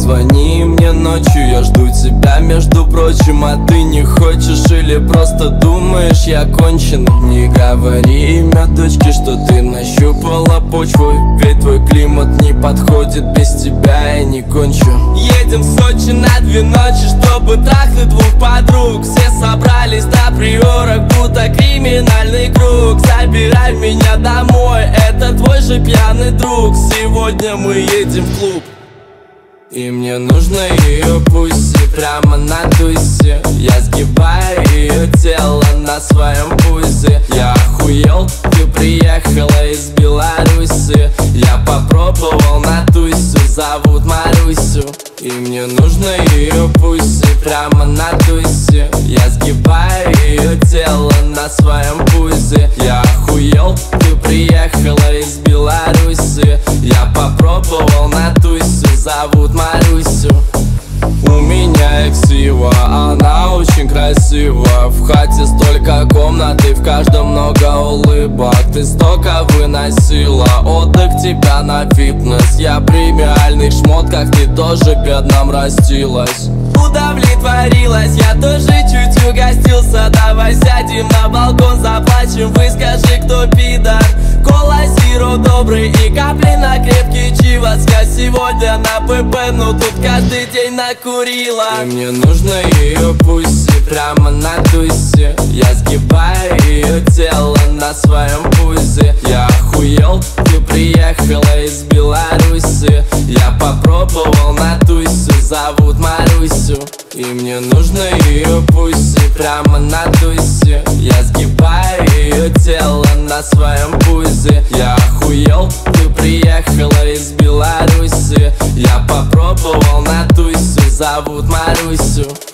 Позвони мне ночью, я жду тебя, между прочим. А ты не хочешь или просто думаешь, я конченый? Не говори имя дочки, что ты нащупала почву, ведь твой климат не подходит, без тебя я не кончу. Едем в Сочи на 2 ночи, чтобы трахнуть 2 подруг. Все собрались на приорах, будто криминальный круг. Забирай меня домой, это твой же пьяный друг. Сегодня мы едем в клуб, и мне нужно ее пусси прямо на тусе. Я сгибаю ее тело на своем пузе. Я охуел, ты приехала из Беларуси. Я попробовал на тусю, зовут Марусю. И мне нужно ее пусси прямо на тусе. Я сгибаю ее тело на своем пузе. Я охуел, ты приехала из Беларуси. Я попробовал на тусю, зовут Марусю. У меня эксива, она очень красива. В хате столько комнат и в каждом много улыбок. Ты столько выносила, отдых тебя на фитнес. Я премиальный шмот, как ты тоже бедном растилась. Удовлетворилась, я тоже чуть угостился. Давай сядем на балкон, заплачем, выскажи, кто пидор. Кола зиро добрый и капли на крепкий чивас. Я сегодня на ПП, но тут каждый день накурила. И мне нужно ее пусси прямо на тусе. Я сгибаю ее тело на своем пузе. Я охуел, ты приехала из Беларуси. Я попробовал на тусю, зовут Марусю. И мне нужно ее пусси прямо на тусе. Я сгибаю ее тело на своем пузе. Я охуел, ты приехала из Беларуси. Я попробовал на тусю, зовут Марусю.